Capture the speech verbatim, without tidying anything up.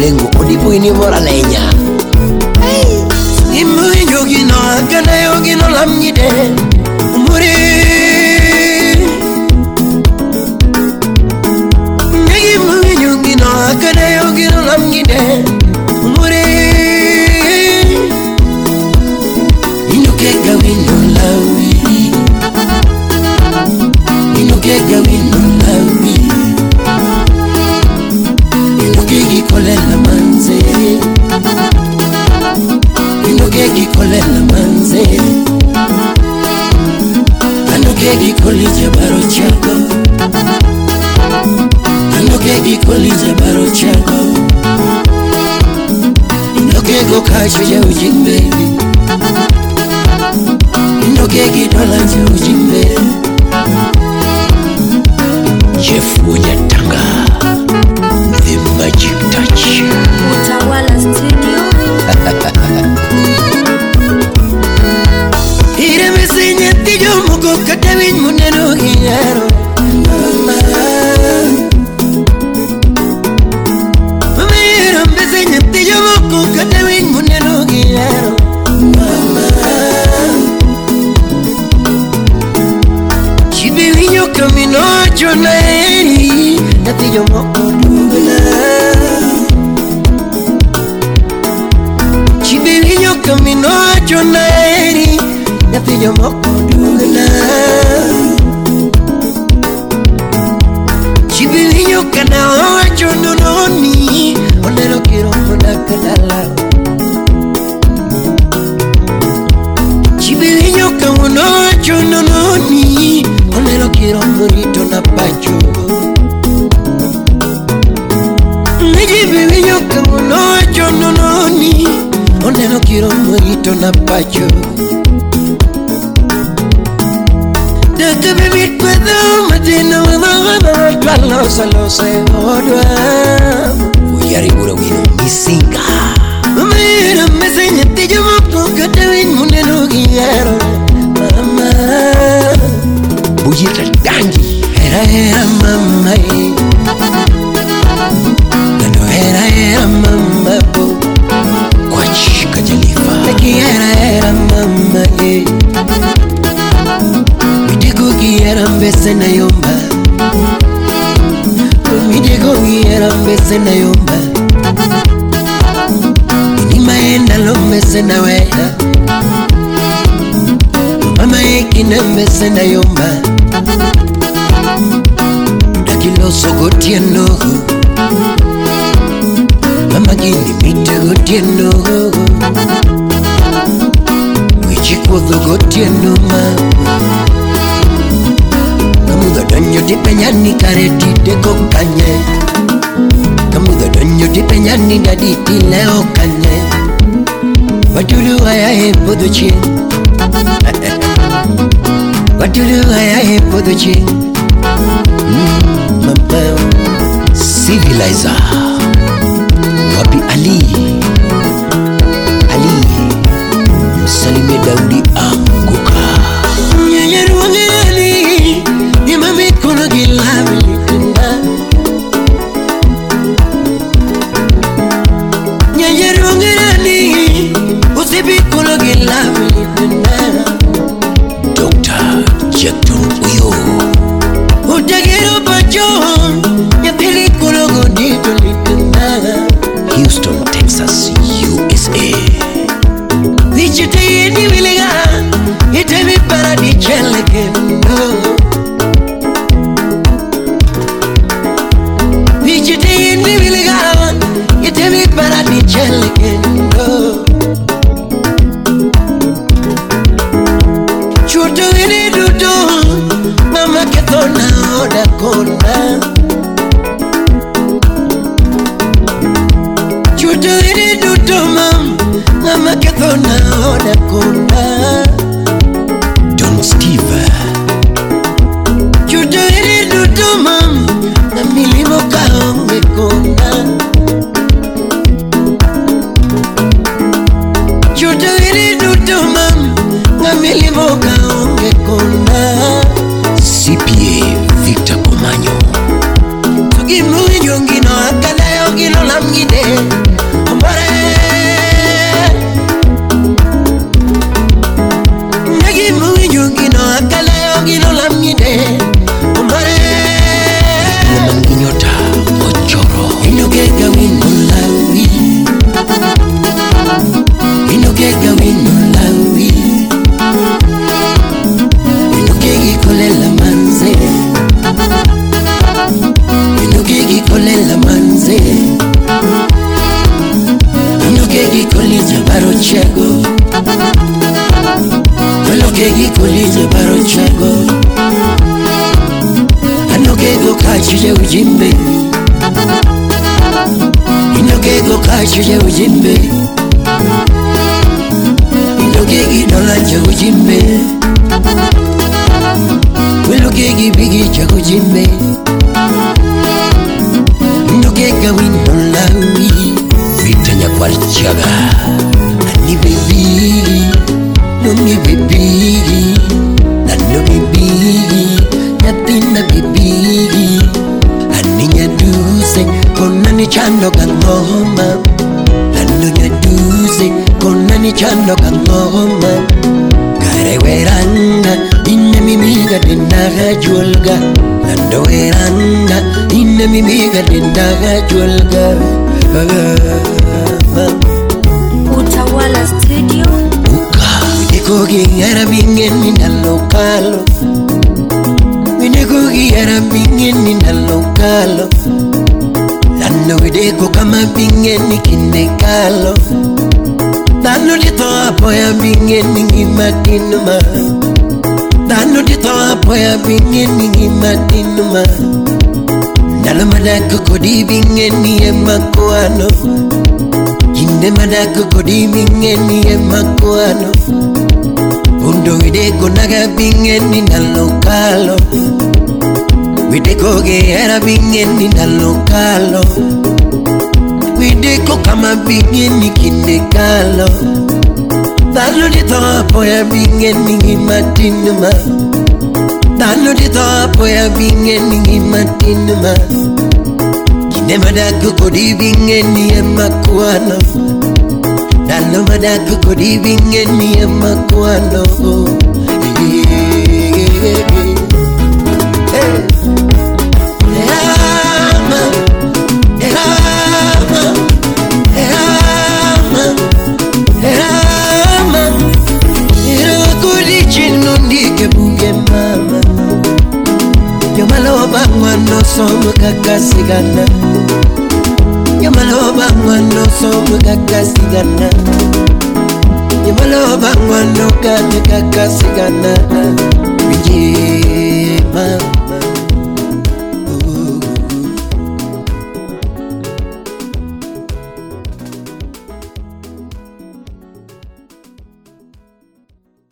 Olengo odipo ini mora lenya. Hey, imu yogi no akana yogi no lamgide. Umuri, negi imu yogi no akana yogi no lamgide. Umuri, inukega wino lawi, inukega wino lawi. Inukegi kolela manze, inukegi kolela manze, anukegi kolije baro chako, anukegi kolije baro chako, inukego kacho ya ujimbe, inukegi dola ya ujimbe. Jeff Wonyatanga, the magic touch. Utawala Studio. Ire mesinye tijo mugo katawin muneno giyaro. Mama, mama ire mesinye tijo mugo katawin muneno giyaro. Mama, chibi winyo kamino chonai natijo mugo dugna. Chibirinyo kamino chonaeri natijo moko dugna. Chibirinyo kana ocho nononi onero kiro mona kadala. Chibirinyo kamono ocho nononi onero kiro morito na pacho. Chibirinyo kamono ocho nononi onero kiro morito na pacho. Dete bebit pedo madina wadawada Twalo salo se odwa Uyari mura wino misinga Mamira mesenye tijo moko katawin muneno giyaro. Mama Bujita dangi Hera hera mama Nano hera hera mama bo Kwachi kajalifa Laki hera hera mama eh. Midego giyara mbese na yomba Midego giyara mbese na yomba Inimaenda lo mbese na wea Mama eki na mbese na yomba Dakilo sogo tieno Mama gini mitego tieno Wichiko thogo tieno mama Kamuda donyo di penyani kareti deko kanye Kamuda donyo di penyani daditi leo kanye Watulu haya hepo do ching Watulu haya hepo do ching Mama Civilizer Wapi Ali Ali Msalime Daudi Anguka Nyanyaru wangani Ni mami kono gilavi litina Nyanyaru wangani Usibi kono gilavi litina Doctor Jacton Uyo Udagiro bajon Ya pili kono godito litina Houston, Texas, U S A Vichute yeni wilega Itemi paradi cheleke no Vichute yeni wilega Itemi paradi cheleke no Chuto ini dudu Mama ketona oda kona Chuto ini dudu mam Mama ketona oda kona Don Steve Chuto ini dudu mam Na milimo kaonge kona Chuto ini dudu mam Na milimo kaonge kona C P A Victor Komanyo Tugimu yongino akada yongino lamgide Inokegi kulize baro chago Inokego kachuje ujimbe Inokego kachuje ujimbe Inokegi nolanja ujimbe Inokegi bigi chago ujimbe Inokega winolawi Vitanya kwa chaga Ani baby No me baby Na no baby Natina baby Aninya duse Kona ni chando kangoma Anunya duse Kona ni chando kangoma Gare weranga Inne mimiga dendaga julga Nando weranga Inne mimiga dendaga julga Utawala Studio. Kogi yara bingeni na lokalo Wine kogi yara bingeni na lokalo Lano videko kama bingeni kinekalo Lano dito apo ya bingeni ngimatinuma Lano dito apo ya bingeni ngimatinuma Nalo madako kodi bingeni emakuano Jinde madako kodi bingeni emakuano Undo videko naga bingeni na lokalo Videko ge era bingeni na lokalo Videko kama bingeni kinekalo Dalo dito apo ya bingeni ngimatinuma Dalo dito apo ya bingeni ngimatinuma Kine madako kodi bingeni emakuano Dalo madako kodi bingeni emakuano Erama, erama, erama, erama Era kodi chino ndike buge mama Yomaloba mwano somu kakasigana Yomaloba mwano somu kakasigana Yomaloba mwano kane kakasigana Wijema